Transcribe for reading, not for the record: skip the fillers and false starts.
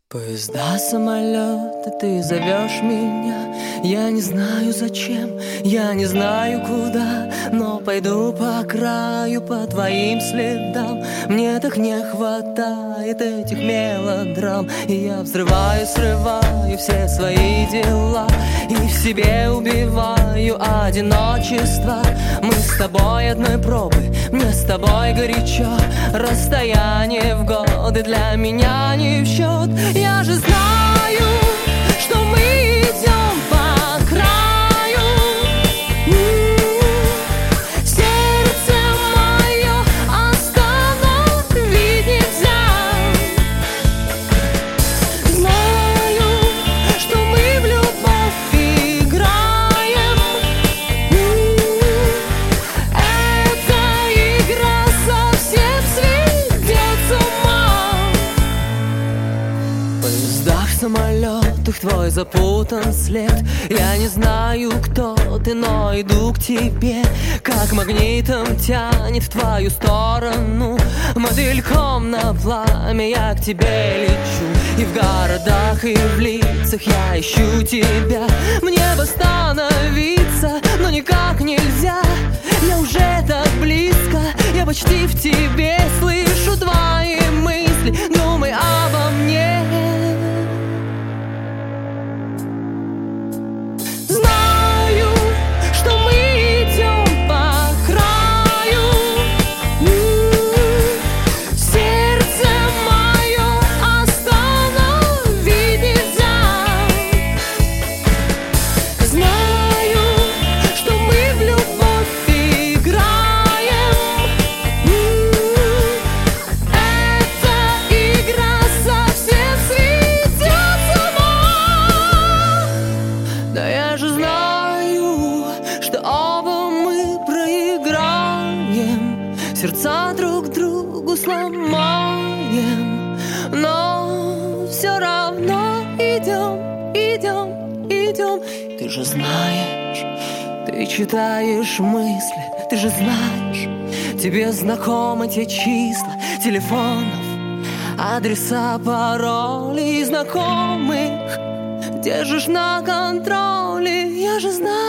Поезда, самолеты, ты зовешь меня. Я не знаю зачем, я не знаю куда, но пойду по краю, по твоим следам. Мне так не хватает этих мелодрам, и я взрываю, срываю все свои дела, и в себе убиваю одиночество. Мы с тобой одной пробы, мне с тобой горячо. Расстояние в годы для меня не в счет. Я же знаю, что мы идем по краю. Сердце мое остановить нельзя. Знаю, что мы в любовь играем. Эта игра совсем сведет с ума. В поездах, в самолетах твой запутан след. Я не знаю, кто ты, но иду к тебе, как магнитом тянет в твою сторону. Мотыльком на пламя я к тебе лечу, и в городах, и в лицах я ищу тебя. Мне бы остановиться, но никак нельзя. Я уже так близко, я почти в тебе. Слышу твои мысли, думай обо мне. Знаю, что мы идем по краю. Сердце мое остановить нельзя. Знаю, что мы в любовь играем. Эта игра совсем сведет с ума. Да я же знаю, что оба мы проиграем, сердца друг другу сломаем, но все равно идем, идем, идем. Ты же знаешь, ты читаешь мысли, ты же знаешь, тебе знакомы те числа телефонов, адреса, пароли знакомых. Держишь на контроле, я же знаю.